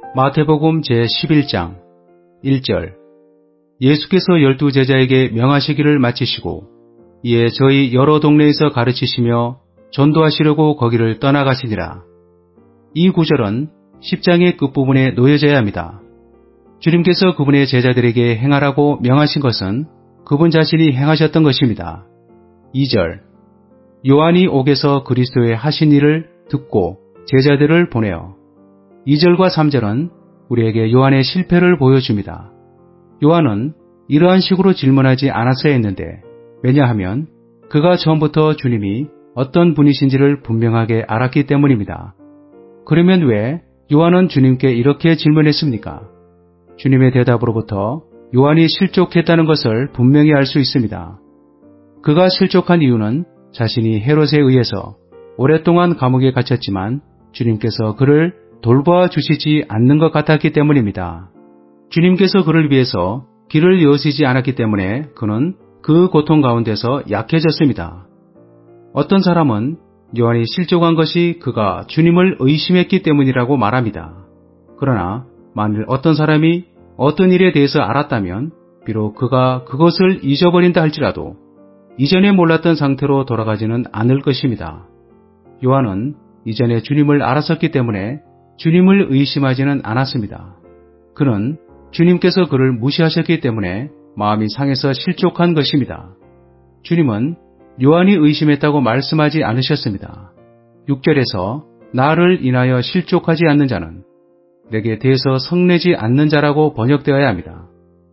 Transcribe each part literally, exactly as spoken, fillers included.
마태복음 제십일 장 일 절. 예수께서 열두 제자에게 명하시기를 마치시고 이에 저희 여러 동네에서 가르치시며 전도하시려고 거기를 떠나가시니라. 이 구절은 십 장의 끝부분에 놓여져야 합니다. 주님께서 그분의 제자들에게 행하라고 명하신 것은 그분 자신이 행하셨던 것입니다. 이 절. 요한이 옥에서 그리스도의 하신 일을 듣고 제자들을 보내어. 이 절과 삼 절은 우리에게 요한의 실패를 보여줍니다. 요한은 이러한 식으로 질문하지 않았어야 했는데, 왜냐하면 그가 처음부터 주님이 어떤 분이신지를 분명하게 알았기 때문입니다. 그러면 왜 요한은 주님께 이렇게 질문했습니까? 주님의 대답으로부터 요한이 실족했다는 것을 분명히 알 수 있습니다. 그가 실족한 이유는 자신이 헤롯에 의해서 오랫동안 감옥에 갇혔지만 주님께서 그를 돌보아 주시지 않는 것 같았기 때문입니다. 주님께서 그를 위해서 길을 여시지 않았기 때문에 그는 그 고통 가운데서 약해졌습니다. 어떤 사람은 요한이 실족한 것이 그가 주님을 의심했기 때문이라고 말합니다. 그러나 만일 어떤 사람이 어떤 일에 대해서 알았다면 비록 그가 그것을 잊어버린다 할지라도 이전에 몰랐던 상태로 돌아가지는 않을 것입니다. 요한은 이전에 주님을 알았었기 때문에 주님을 의심하지는 않았습니다. 그는 주님께서 그를 무시하셨기 때문에 마음이 상해서 실족한 것입니다. 주님은 요한이 의심했다고 말씀하지 않으셨습니다. 육 절에서 나를 인하여 실족하지 않는 자는 내게 대해서 성내지 않는 자라고 번역되어야 합니다.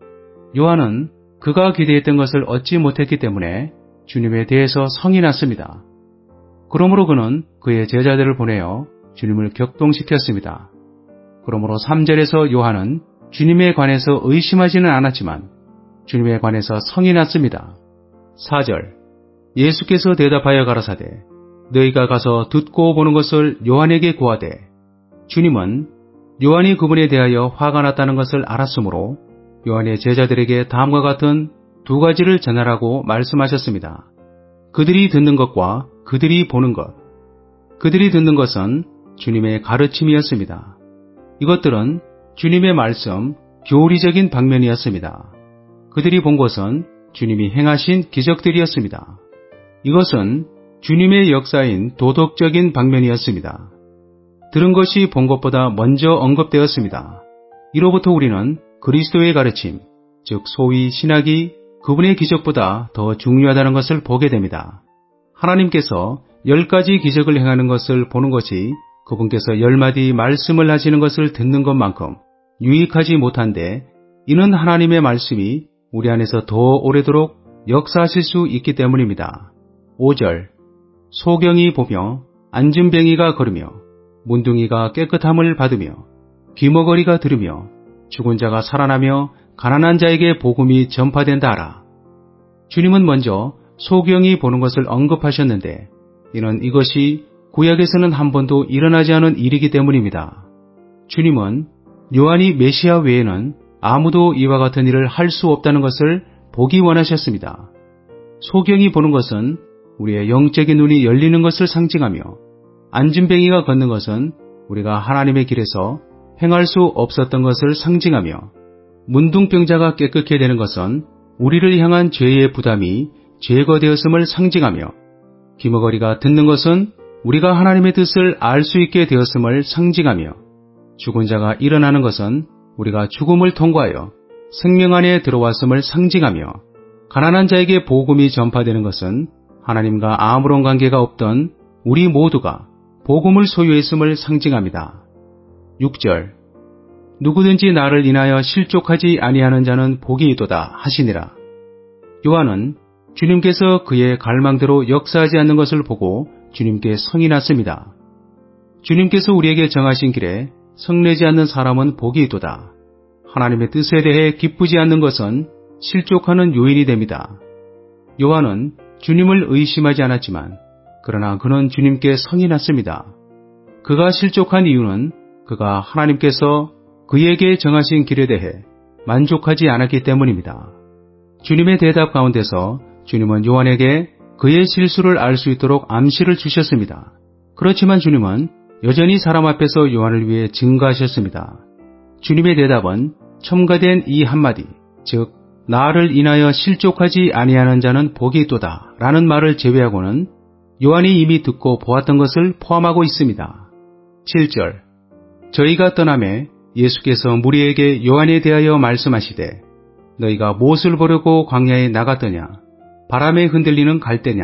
요한은 그가 기대했던 것을 얻지 못했기 때문에 주님에 대해서 성이 났습니다. 그러므로 그는 그의 제자들을 보내어 주님을 격동시켰습니다. 그러므로 삼 절에서 요한은 주님에 관해서 의심하지는 않았지만 주님에 관해서 성이 났습니다. 사 절. 예수께서 대답하여 가라사대 너희가 가서 듣고 보는 것을 요한에게 고하되. 주님은 요한이 그분에 대하여 화가 났다는 것을 알았으므로 요한의 제자들에게 다음과 같은 두 가지를 전하라고 말씀하셨습니다. 그들이 듣는 것과 그들이 보는 것. 그들이 듣는 것은 주님의 가르침이었습니다. 이것들은 주님의 말씀, 교리적인 방면이었습니다. 그들이 본 것은 주님이 행하신 기적들이었습니다. 이것은 주님의 역사인 도덕적인 방면이었습니다. 들은 것이 본 것보다 먼저 언급되었습니다. 이로부터 우리는 그리스도의 가르침, 즉 소위 신학이 그분의 기적보다 더 중요하다는 것을 보게 됩니다. 하나님께서 열 가지 기적을 행하는 것을 보는 것이 그분께서 열 마디 말씀을 하시는 것을 듣는 것만큼 유익하지 못한데, 이는 하나님의 말씀이 우리 안에서 더 오래도록 역사하실 수 있기 때문입니다. 오 절. 소경이 보며 안진뱅이가 걸으며 문둥이가 깨끗함을 받으며 귀머거리가 들으며 죽은 자가 살아나며 가난한 자에게 복음이 전파된다 하라. 주님은 먼저 소경이 보는 것을 언급하셨는데 이는 이것이 구약에서는 한 번도 일어나지 않은 일이기 때문입니다. 주님은 요한이 메시아 외에는 아무도 이와 같은 일을 할 수 없다는 것을 보기 원하셨습니다. 소경이 보는 것은 우리의 영적인 눈이 열리는 것을 상징하며 안진뱅이가 걷는 것은 우리가 하나님의 길에서 행할 수 없었던 것을 상징하며 문둥병자가 깨끗게 되는 것은 우리를 향한 죄의 부담이 제거되었음을 상징하며 귀머거리가 듣는 것은 우리가 하나님의 뜻을 알 수 있게 되었음을 상징하며 죽은 자가 일어나는 것은 우리가 죽음을 통과하여 생명 안에 들어왔음을 상징하며 가난한 자에게 복음이 전파되는 것은 하나님과 아무런 관계가 없던 우리 모두가 복음을 소유했음을 상징합니다. 육 절. 누구든지 나를 인하여 실족하지 아니하는 자는 복이 있도다 하시니라. 요한은 주님께서 그의 갈망대로 역사하지 않는 것을 보고 주님께 성이 났습니다. 주님께서 우리에게 정하신 길에 성내지 않는 사람은 복이 있도다. 하나님의 뜻에 대해 기쁘지 않는 것은 실족하는 요인이 됩니다. 요한은 주님을 의심하지 않았지만 그러나 그는 주님께 성이 났습니다. 그가 실족한 이유는 그가 하나님께서 그에게 정하신 길에 대해 만족하지 않았기 때문입니다. 주님의 대답 가운데서 주님은 요한에게 그의 실수를 알 수 있도록 암시를 주셨습니다. 그렇지만 주님은 여전히 사람 앞에서 요한을 위해 증거하셨습니다. 주님의 대답은 첨가된 이 한마디, 즉 나를 인하여 실족하지 아니하는 자는 복이 있도다 라는 말을 제외하고는 요한이 이미 듣고 보았던 것을 포함하고 있습니다. 칠 절. 저희가 떠나매 예수께서 무리에게 요한에 대하여 말씀하시되 너희가 무엇을 보려고 광야에 나갔더냐? 바람에 흔들리는 갈대냐?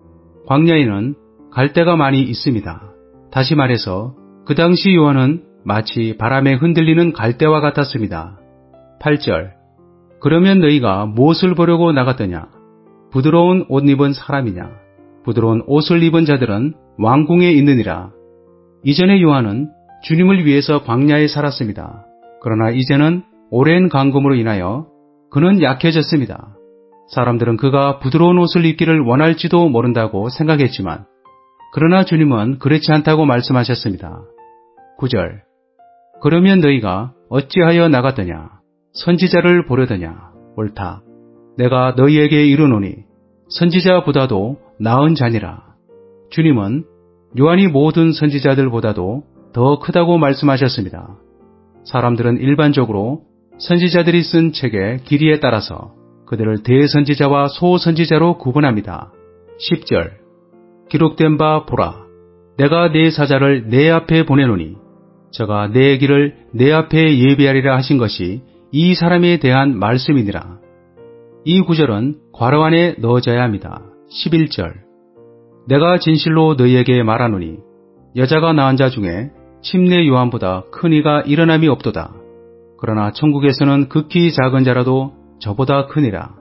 광야에는 갈대가 많이 있습니다. 다시 말해서 그 당시 요한은 마치 바람에 흔들리는 갈대와 같았습니다. 팔 절. 그러면 너희가 무엇을 보려고 나갔더냐? 부드러운 옷 입은 사람이냐? 부드러운 옷을 입은 자들은 왕궁에 있느니라. 이전에 요한은 주님을 위해서 광야에 살았습니다. 그러나 이제는 오랜 감금으로 인하여 그는 약해졌습니다. 사람들은 그가 부드러운 옷을 입기를 원할지도 모른다고 생각했지만 그러나 주님은 그렇지 않다고 말씀하셨습니다. 구 절. 그러면 너희가 어찌하여 나갔더냐? 선지자를 보려더냐? 옳다. 내가 너희에게 이르노니 선지자보다도 나은 자니라. 주님은 요한이 모든 선지자들보다도 더 크다고 말씀하셨습니다. 사람들은 일반적으로 선지자들이 쓴 책의 길이에 따라서 그들을 대선지자와 소선지자로 구분합니다. 십 절. 기록된 바 보라. 내가 내 사자를 내 앞에 보내노니 저가 내 길을 내 앞에 예비하리라 하신 것이 이 사람에 대한 말씀이니라. 이 구절은 괄호 안에 넣어져야 합니다. 십일 절. 내가 진실로 너희에게 말하노니 여자가 낳은 자 중에 침례 요한보다 큰 이가 일어남이 없도다. 그러나 천국에서는 극히 작은 자라도 저보다 크니라.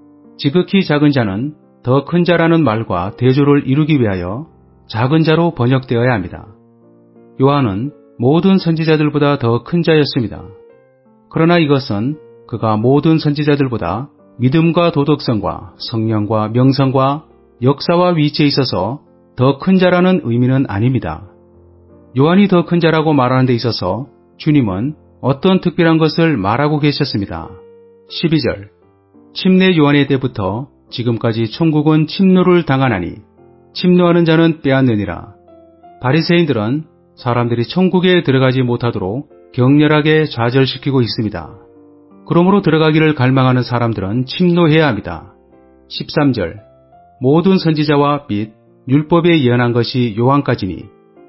지극히 작은 자는 더 큰 자라는 말과 대조를 이루기 위하여 작은 자로 번역되어야 합니다. 요한은 모든 선지자들보다 더 큰 자였습니다. 그러나 이것은 그가 모든 선지자들보다 믿음과 도덕성과 성령과 명성과 역사와 위치에 있어서 더 큰 자라는 의미는 아닙니다. 요한이 더 큰 자라고 말하는 데 있어서 주님은 어떤 특별한 것을 말하고 계셨습니다. 십이 절. 침례 요한의 때부터 지금까지 천국은 침노를 당하나니 침노하는 자는 빼앗느니라. 바리새인들은 사람들이 천국에 들어가지 못하도록 격렬하게 좌절시키고 있습니다. 그러므로 들어가기를 갈망하는 사람들은 침노해야 합니다. 십삼 절. 모든 선지자와 및 율법에 예언한 것이 요한까지니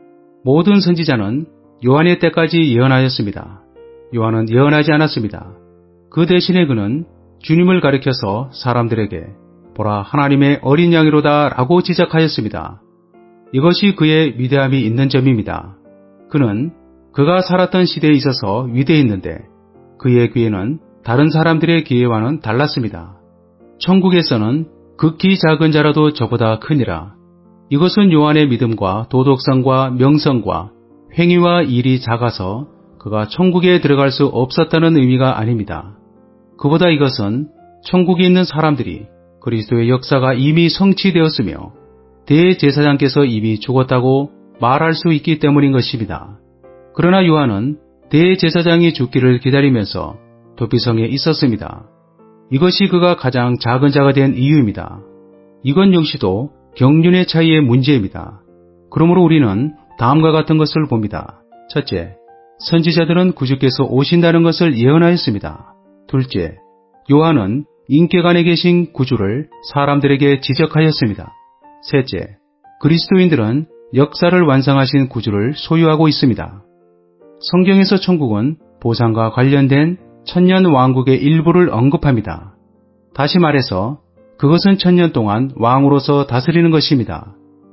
모든 선지자는 요한의 때까지 예언하였습니다. 요한은 예언하지 않았습니다. 그 대신에 그는 주님을 가리켜서 사람들에게 보라 하나님의 어린 양이로다 라고 지적하였습니다. 이것이 그의 위대함이 있는 점입니다. 그는 그가 살았던 시대에 있어서 위대했는데 그의 기회는 다른 사람들의 기회와는 달랐습니다. 천국에서는 극히 작은 자라도 저보다 크니라. 이것은 요한의 믿음과 도덕성과 명성과 행위와 일이 작아서 그가 천국에 들어갈 수 없었다는 의미가 아닙니다. 그보다 이것은 천국에 있는 사람들이 그리스도의 역사가 이미 성취되었으며 대제사장께서 이미 죽었다고 말할 수 있기 때문인 것입니다. 그러나 요한은 대제사장이 죽기를 기다리면서 도피성에 있었습니다. 이것이 그가 가장 작은 자가 된 이유입니다. 이건 역시도 경륜의 차이의 문제입니다. 그러므로 우리는 다음과 같은 것을 봅니다. 첫째, 선지자들은 구주께서 오신다는 것을 예언하였습니다. 둘째, 요한은 인격안에 계신 구주를 사람들에게 지적하였습니다. 셋째, 그리스도인들은 역사를 완성하신 구주를 소유하고 있습니다. 성경에서 천국은 보상과 관련된 천년 왕국의 일부를 언급합니다. 다시 말해서 그것은 천년 동안 왕으로서 다스리는 것입니다.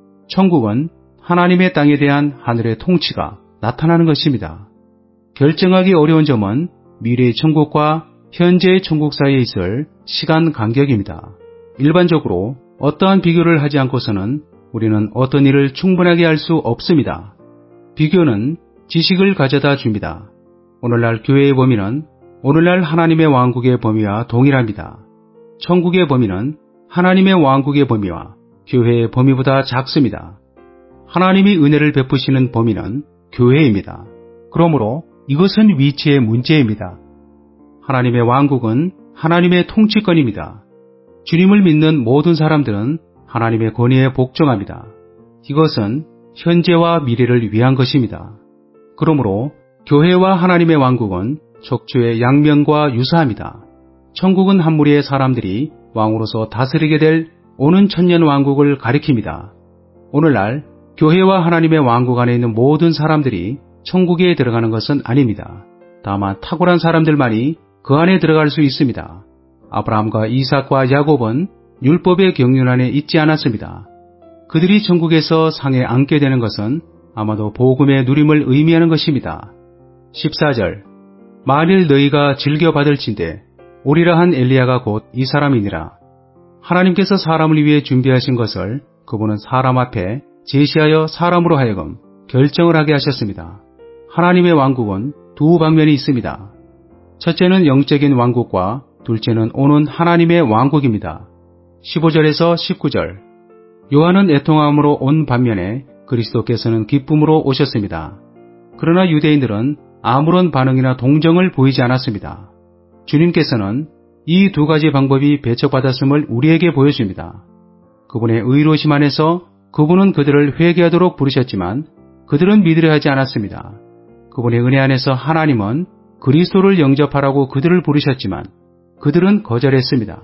천국은 하나님의 땅에 대한 하늘의 통치가 나타나는 것입니다. 결정하기 어려운 점은 미래의 천국과 현재의 천국 사이에 있을 시간 간격입니다. 일반적으로 어떠한 비교를 하지 않고서는 우리는 어떤 일을 충분하게 할 수 없습니다. 비교는 지식을 가져다 줍니다. 오늘날 교회의 범위는 오늘날 하나님의 왕국의 범위와 동일합니다. 천국의 범위는 하나님의 왕국의 범위와 교회의 범위보다 작습니다. 하나님이 은혜를 베푸시는 범위는 교회입니다. 그러므로 이것은 위치의 문제입니다. 하나님의 왕국은 하나님의 통치권입니다. 주님을 믿는 모든 사람들은 하나님의 권위에 복종합니다. 이것은 현재와 미래를 위한 것입니다. 그러므로 교회와 하나님의 왕국은 척추의 양면과 유사합니다. 천국은 한 무리의 사람들이 왕으로서 다스리게 될 오는 천년 왕국을 가리킵니다. 오늘날 교회와 하나님의 왕국 안에 있는 모든 사람들이 천국에 들어가는 것은 아닙니다. 다만 탁월한 사람들만이 그 안에 들어갈 수 있습니다. 아브라함과 이삭과 야곱은 율법의 경륜 안에 있지 않았습니다. 그들이 천국에서 상에 앉게 되는 것은 아마도 복음의 누림을 의미하는 것입니다. 십사 절 만일 너희가 즐겨받을진대 오리라 한 엘리야가 곧 이 사람이니라. 하나님께서 사람을 위해 준비하신 것을 그분은 사람 앞에 제시하여 사람으로 하여금 결정을 하게 하셨습니다. 하나님의 왕국은 두 방면이 있습니다. 첫째는 영적인 왕국과 둘째는 오는 하나님의 왕국입니다. 십오 절에서 십구 절 요한은 애통함으로 온 반면에 그리스도께서는 기쁨으로 오셨습니다. 그러나 유대인들은 아무런 반응이나 동정을 보이지 않았습니다. 주님께서는 이 두 가지 방법이 배척받았음을 우리에게 보여줍니다. 그분의 의로심 안에서 그분은 그들을 회개하도록 부르셨지만 그들은 믿으려 하지 않았습니다. 그분의 은혜 안에서 하나님은 그리스도를 영접하라고 그들을 부르셨지만 그들은 거절했습니다.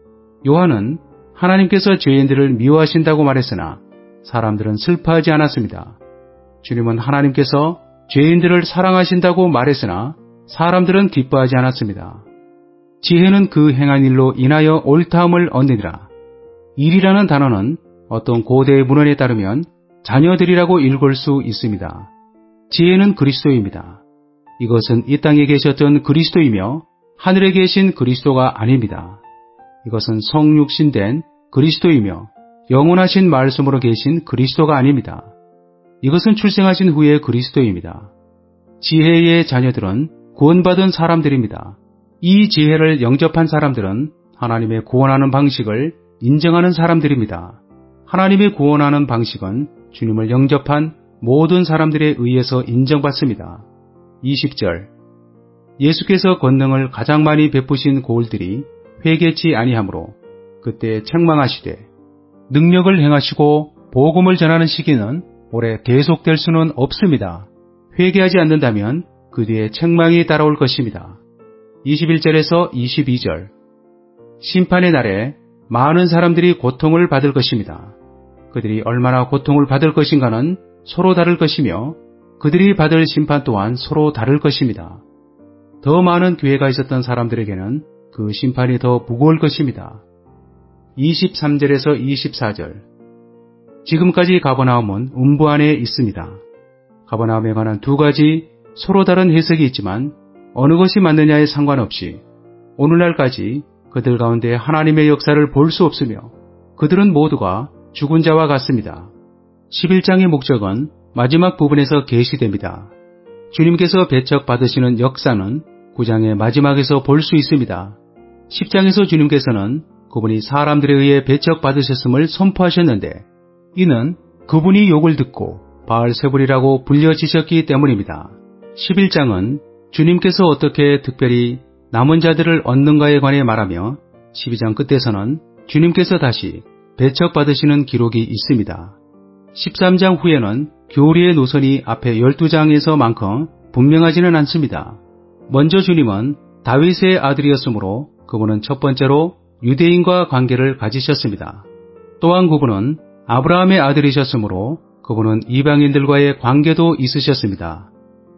요한은 하나님께서 죄인들을 미워하신다고 말했으나 사람들은 슬퍼하지 않았습니다. 주님은 하나님께서 죄인들을 사랑하신다고 말했으나 사람들은 기뻐하지 않았습니다. 지혜는 그 행한 일로 인하여 옳다함을 얻느니라. 일이라는 단어는 어떤 고대 문헌에 따르면 자녀들이라고 읽을 수 있습니다. 지혜는 그리스도입니다. 이것은 이 땅에 계셨던 그리스도이며 하늘에 계신 그리스도가 아닙니다. 이것은 성육신된 그리스도이며 영원하신 말씀으로 계신 그리스도가 아닙니다. 이것은 출생하신 후의 그리스도입니다. 지혜의 자녀들은 구원받은 사람들입니다. 이 지혜를 영접한 사람들은 하나님의 구원하는 방식을 인정하는 사람들입니다. 하나님의 구원하는 방식은 주님을 영접한 모든 사람들에 의해서 인정받습니다. 이십 절 예수께서 권능을 가장 많이 베푸신 고을들이 회개치 아니하므로 그때 책망하시되 능력을 행하시고 복음을 전하는 시기는 오래 계속될 수는 없습니다. 회개하지 않는다면 그 뒤에 책망이 따라올 것입니다. 이십일 절에서 이십이 절 심판의 날에 많은 사람들이 고통을 받을 것입니다. 그들이 얼마나 고통을 받을 것인가는 서로 다를 것이며 그들이 받을 심판 또한 서로 다를 것입니다. 더 많은 기회가 있었던 사람들에게는 그 심판이 더 무거울 것입니다. 이십삼 절에서 이십사 절 지금까지 가버나움은 음부 안에 있습니다. 가버나움에 관한 두 가지 서로 다른 해석이 있지만 어느 것이 맞느냐에 상관없이 오늘날까지 그들 가운데 하나님의 역사를 볼 수 없으며 그들은 모두가 죽은 자와 같습니다. 십일 장의 목적은 마지막 부분에서 계시됩니다. 주님께서 배척받으시는 역사는 구 장의 마지막에서 볼 수 있습니다. 십 장에서 주님께서는 그분이 사람들에 의해 배척받으셨음을 선포하셨는데 이는 그분이 욕을 듣고 바알세불이라고 불려지셨기 때문입니다. 십일 장은 주님께서 어떻게 특별히 남은 자들을 얻는가에 관해 말하며 십이 장 끝에서는 주님께서 다시 배척받으시는 기록이 있습니다. 십삼 장 후에는 교리의 노선이 앞에 열두 장에서만큼 분명하지는 않습니다. 먼저 주님은 다윗의 아들이었으므로 그분은 첫 번째로 유대인과 관계를 가지셨습니다. 또한 그분은 아브라함의 아들이셨으므로 그분은 이방인들과의 관계도 있으셨습니다.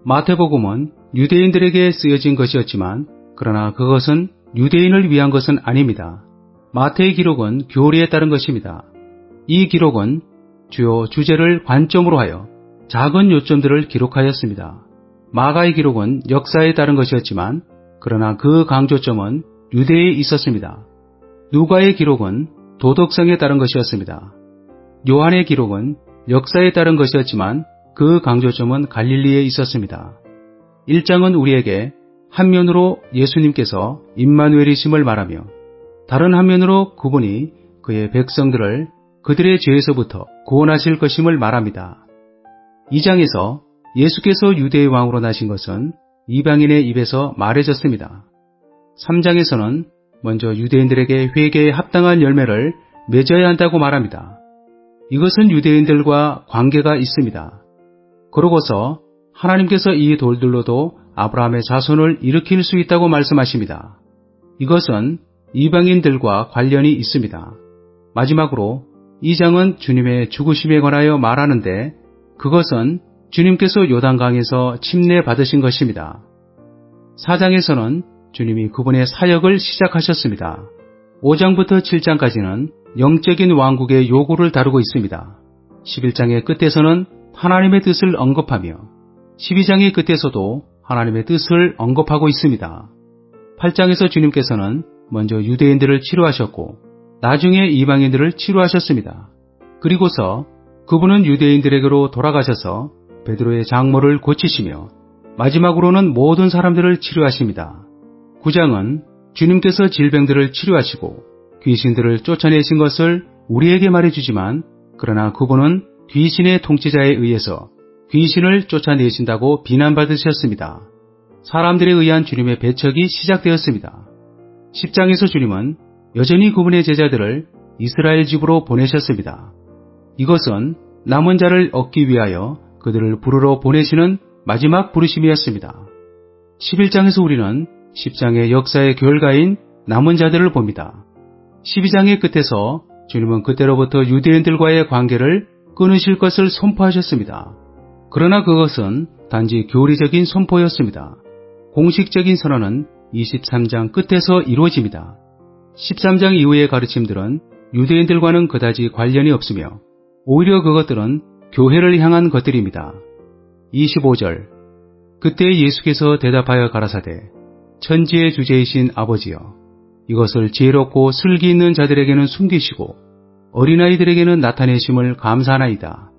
마태복음은 유대인들에게 쓰여진 것이었지만 그러나 그것은 유대인을 위한 것은 아닙니다. 마태의 기록은 교리에 따른 것입니다. 이 기록은 주요 주제를 관점으로 하여 작은 요점들을 기록하였습니다. 마가의 기록은 역사에 따른 것이었지만 그러나 그 강조점은 유대에 있었습니다. 누가의 기록은 도덕성에 따른 것이었습니다. 요한의 기록은 역사에 따른 것이었지만 그 강조점은 갈릴리에 있었습니다. 일 장은 우리에게 한면으로 예수님께서 임마누엘이심을 말하며 다른 한면으로 그분이 그의 백성들을 그들의 죄에서부터 구원하실 것임을 말합니다. 이 장에서 예수께서 유대의 왕으로 나신 것은 이방인의 입에서 말해졌습니다. 삼 장에서는 먼저 유대인들에게 회개에 합당한 열매를 맺어야 한다고 말합니다. 이것은 유대인들과 관계가 있습니다. 그러고서 하나님께서 이 돌들로도 아브라함의 자손을 일으킬 수 있다고 말씀하십니다. 이것은 이방인들과 관련이 있습니다. 마지막으로 이 장은 주님의 죽으심에 관하여 말하는데 그것은 주님께서 요단강에서 침례받으신 것입니다. 사 장에서는 주님이 그분의 사역을 시작하셨습니다. 오 장부터 칠 장까지는 영적인 왕국의 요구를 다루고 있습니다. 십일 장의 끝에서는 하나님의 뜻을 언급하며 십이 장의 끝에서도 하나님의 뜻을 언급하고 있습니다. 팔 장에서 주님께서는 먼저 유대인들을 치료하셨고 나중에 이방인들을 치료하셨습니다. 그리고서 그분은 유대인들에게로 돌아가셔서 베드로의 장모를 고치시며 마지막으로는 모든 사람들을 치료하십니다. 구 장은 주님께서 질병들을 치료하시고 귀신들을 쫓아내신 것을 우리에게 말해주지만 그러나 그분은 귀신의 통치자에 의해서 귀신을 쫓아내신다고 비난받으셨습니다. 사람들에 의한 주님의 배척이 시작되었습니다. 십 장에서 주님은 여전히 그분의 제자들을 이스라엘 집으로 보내셨습니다. 이것은 남은 자를 얻기 위하여 그들을 부르러 보내시는 마지막 부르심이었습니다. 십일 장에서 우리는 십 장의 역사의 결과인 남은 자들을 봅니다. 십이 장의 끝에서 주님은 그때로부터 유대인들과의 관계를 끊으실 것을 선포하셨습니다. 그러나 그것은 단지 교리적인 선포였습니다. 공식적인 선언은 이십삼 장 끝에서 이루어집니다. 십삼 장 이후의 가르침들은 유대인들과는 그다지 관련이 없으며 오히려 그것들은 교회를 향한 것들입니다. 이십오 절 그때 예수께서 대답하여 가라사대 천지의 주제이신 아버지여 이것을 지혜롭고 슬기 있는 자들에게는 숨기시고 어린아이들에게는 나타내심을 감사하나이다.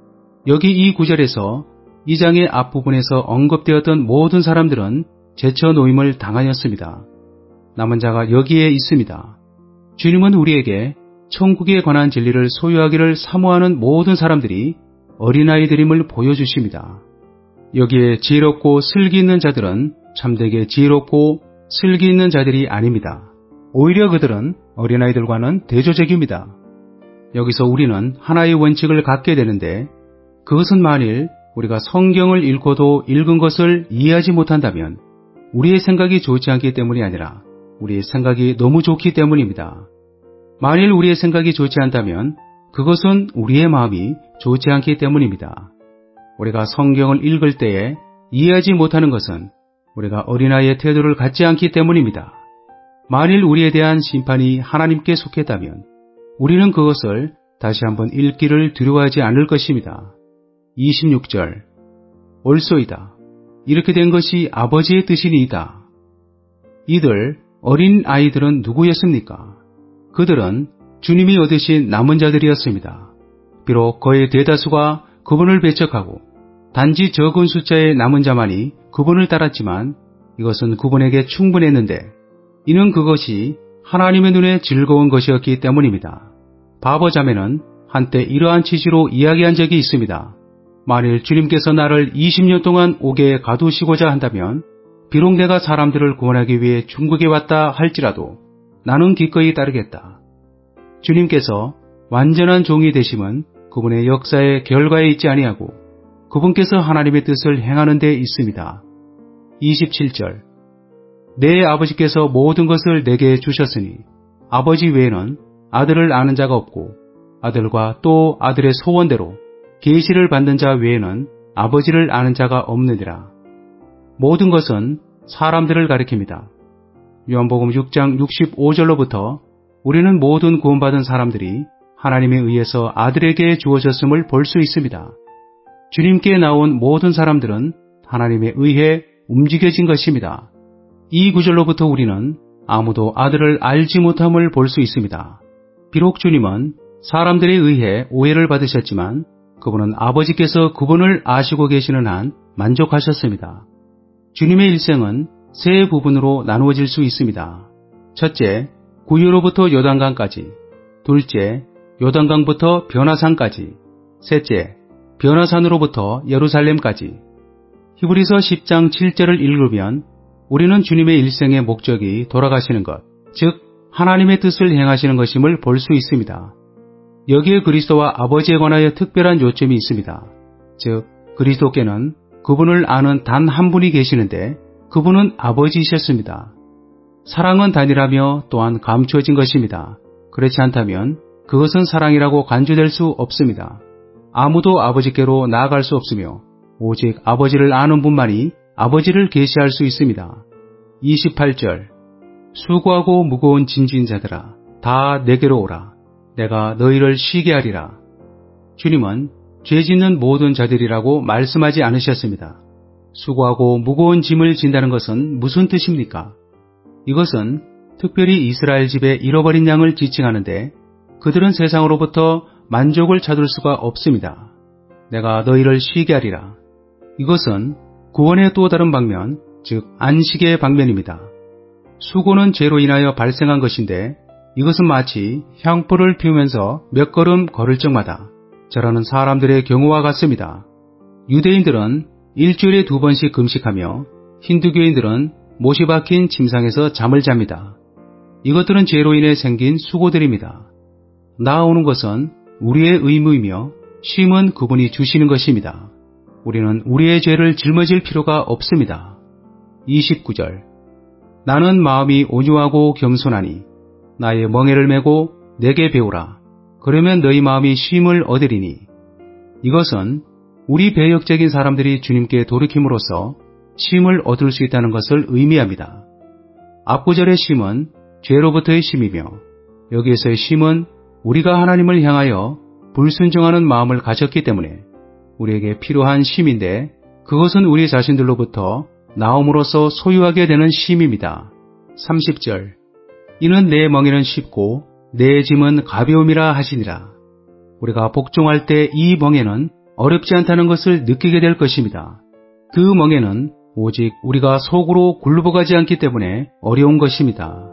여기 이 구절에서 이 장의 앞부분에서 언급되었던 모든 사람들은 제쳐놓임을 당하였습니다. 남은 자가 여기에 있습니다. 주님은 우리에게 천국에 관한 진리를 소유하기를 사모하는 모든 사람들이 어린아이들임을 보여주십니다. 여기에 지혜롭고 슬기 있는 자들은 참되게 지혜롭고 슬기 있는 자들이 아닙니다. 오히려 그들은 어린아이들과는 대조적입니다. 여기서 우리는 하나의 원칙을 갖게 되는데 그것은 만일 우리가 성경을 읽고도 읽은 것을 이해하지 못한다면 우리의 생각이 좋지 않기 때문이 아니라 우리의 생각이 너무 좋기 때문입니다. 만일 우리의 생각이 좋지 않다면 그것은 우리의 마음이 좋지 않기 때문입니다. 우리가 성경을 읽을 때에 이해하지 못하는 것은 우리가 어린아이의 태도를 갖지 않기 때문입니다. 만일 우리에 대한 심판이 하나님께 속했다면 우리는 그것을 다시 한번 읽기를 두려워하지 않을 것입니다. 이십육 절 옳소이다. 이렇게 된 것이 아버지의 뜻이니이다. 이들 어린 아이들은 누구였습니까? 그들은 주님이 얻으신 남은 자들이었습니다. 비록 거의 대다수가 그분을 배척하고 단지 적은 숫자의 남은 자만이 그분을 따랐지만 이것은 그분에게 충분했는데 이는 그것이 하나님의 눈에 즐거운 것이었기 때문입니다. 바보자매는 한때 이러한 취지로 이야기한 적이 있습니다. 만일 주님께서 나를 이십 년 동안 옥에 가두시고자 한다면 비록 내가 사람들을 구원하기 위해 중국에 왔다 할지라도 나는 기꺼이 따르겠다. 주님께서 완전한 종이 되심은 그분의 역사의 결과에 있지 아니하고 그분께서 하나님의 뜻을 행하는 데 있습니다. 이십칠 절 내 아버지께서 모든 것을 내게 주셨으니 아버지 외에는 아들을 아는 자가 없고 아들과 또 아들의 소원대로 계시를 받는 자 외에는 아버지를 아는 자가 없느니라. 모든 것은 사람들을 가리킵니다. 요한복음 육 장 육십오 절로부터 우리는 모든 구원받은 사람들이 하나님에 의해서 아들에게 주어졌음을 볼 수 있습니다. 주님께 나온 모든 사람들은 하나님에 의해 움직여진 것입니다. 이 구절로부터 우리는 아무도 아들을 알지 못함을 볼 수 있습니다. 비록 주님은 사람들에 의해 오해를 받으셨지만 그분은 아버지께서 그분을 아시고 계시는 한 만족하셨습니다. 주님의 일생은 세 부분으로 나누어질 수 있습니다. 첫째, 구유로부터 요단강까지. 둘째, 요단강부터 변화산까지. 셋째, 변화산으로부터 예루살렘까지. 히브리서 십 장 칠 절을 읽으면 우리는 주님의 일생의 목적이 돌아가시는 것, 즉 하나님의 뜻을 행하시는 것임을 볼 수 있습니다. 여기에 그리스도와 아버지에 관하여 특별한 요점이 있습니다. 즉 그리스도께는 그분을 아는 단 한 분이 계시는데 그분은 아버지이셨습니다. 사랑은 단일하며 또한 감추어진 것입니다. 그렇지 않다면 그것은 사랑이라고 간주될 수 없습니다. 아무도 아버지께로 나아갈 수 없으며 오직 아버지를 아는 분만이 아버지를 계시할 수 있습니다. 이십팔 절 수고하고 무거운 짐진 자들아 다 내게로 오라. 내가 너희를 쉬게 하리라. 주님은 죄 짓는 모든 자들이라고 말씀하지 않으셨습니다. 수고하고 무거운 짐을 진다는 것은 무슨 뜻입니까? 이것은 특별히 이스라엘 집의 잃어버린 양을 지칭하는데 그들은 세상으로부터 만족을 찾을 수가 없습니다. 내가 너희를 쉬게 하리라. 이것은 구원의 또 다른 방면, 즉 안식의 방면입니다. 수고는 죄로 인하여 발생한 것인데 이것은 마치 향불을 피우면서 몇 걸음 걸을 적마다 저라는 사람들의 경우와 같습니다. 유대인들은 일주일에 두 번씩 금식하며 힌두교인들은 못이 박힌 침상에서 잠을 잡니다. 이것들은 죄로 인해 생긴 수고들입니다. 나아오는 것은 우리의 의무이며 쉼은 그분이 주시는 것입니다. 우리는 우리의 죄를 짊어질 필요가 없습니다. 이십구 절 나는 마음이 온유하고 겸손하니 나의 멍에를 메고 내게 배우라. 그러면 너희 마음이 쉼을 얻으리니. 이것은 우리 배역적인 사람들이 주님께 돌이킴으로써 쉼을 얻을 수 있다는 것을 의미합니다. 앞구절의 쉼은 죄로부터의 쉼이며 여기에서의 쉼은 우리가 하나님을 향하여 불순종하는 마음을 가졌기 때문에 우리에게 필요한 쉼인데 그것은 우리 자신들로부터 나옴으로써 소유하게 되는 쉼입니다. 삼십 절 이는 내 멍에는 쉽고 내 짐은 가벼움이라 하시니라. 우리가 복종할 때 이 멍에는 어렵지 않다는 것을 느끼게 될 것입니다. 그 멍에는 오직 우리가 속으로 굴복하지 않기 때문에 어려운 것입니다.